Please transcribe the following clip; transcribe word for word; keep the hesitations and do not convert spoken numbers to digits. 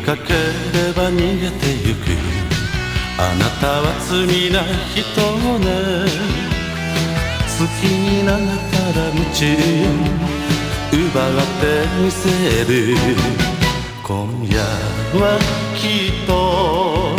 かければ逃げてゆく。あなたは罪な人ね。好きになったら夢中奪ってみせる。今夜はきっと